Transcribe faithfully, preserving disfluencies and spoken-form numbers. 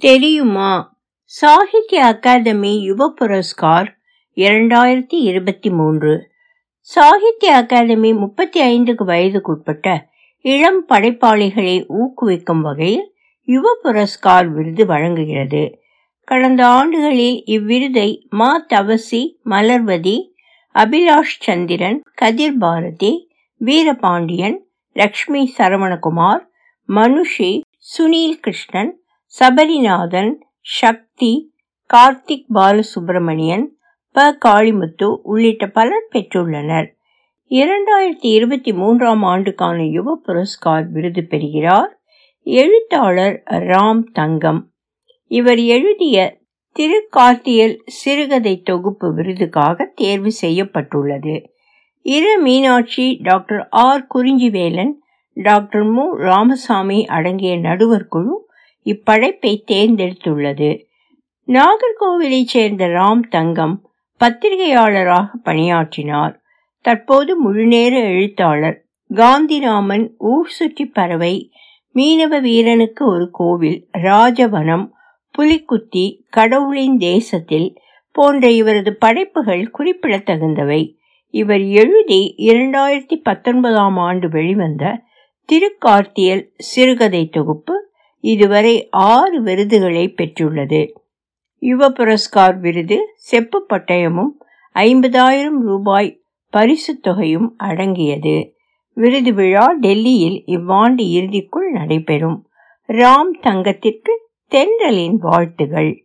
தெரியுமா? சாகித்ய அகாதமி யுவ புரஸ்கார் இரண்டாயிரத்தி இருபத்தி மூன்று. சாகித்ய அகாதமி முப்பத்தி ஐந்துக்கு வயதுக்குட்பட்ட இளம் படைப்பாளிகளை ஊக்குவிக்கும் வகையில் யுவ புரஸ்கார் விருது வழங்குகிறது. கடந்த ஆண்டுகளில் இவ்விருதை மா தவசி, மலர்வதி, அபிலாஷ் சந்திரன், கதிர் பாரதி, வீரபாண்டியன், லக்ஷ்மி சரவணகுமார், மனுஷி, சுனில் கிருஷ்ணன், சபரிநாதன், சக்தி, கார்த்திக் பாலசுப்ரமணியன், ப காளிமுத்து உள்ளிட்ட பலர் பெற்றுள்ளனர். இரண்டாயிரத்தி இருபத்தி மூன்றாம் ஆண்டுக்கான யுவ புரஸ்கார் விருது பெறுகிறார் எழுத்தாளர் ராம் தங்கம். இவர் எழுதிய திருக்கார்த்தியல் சிறுகதை தொகுப்பு விருதுக்காக தேர்வு செய்யப்பட்டுள்ளது. இர Meenakshi, doctor R Kurinjivelan, doctor மு ராமசாமி அடங்கிய நடுவர் குழு இப்படைப்பை தேர்ந்தெடுத்துள்ளது. நாகர்கோவிலைச் சேர்ந்த ராம் தங்கம் பத்திரிகையாளராக பணியாற்றினார். தற்போது முழுநேர எழுத்தாளர். காந்திராமன், ஊர் சுற்றி பறவை, மீனவ வீரனுக்கு ஒரு கோவில், ராஜவனம், புலிக்குத்தி, கடவுளின் தேசத்தில் போன்ற இவரது படைப்புகள் குறிப்பிடத்தகுந்தவை. இவர் எழுதி இரண்டாயிரத்தி பத்தொன்பதாம் ஆண்டு வெளிவந்த திருக்கார்த்தியல் சிறுகதை தொகுப்பு இதுவரை ஆறு விருதுகளை பெற்றுள்ளது. யுவ புரஸ்கார் விருது செப்பு பட்டயமும் ஐம்பதாயிரம் ரூபாய் பரிசு தொகையும் அடங்கியது. விருது விழா டெல்லியில் இவ்வாண்டு இறுதிக்குள் நடைபெறும். ராம் தங்கத்திற்கு தென்றலின் வாழ்த்துகள்.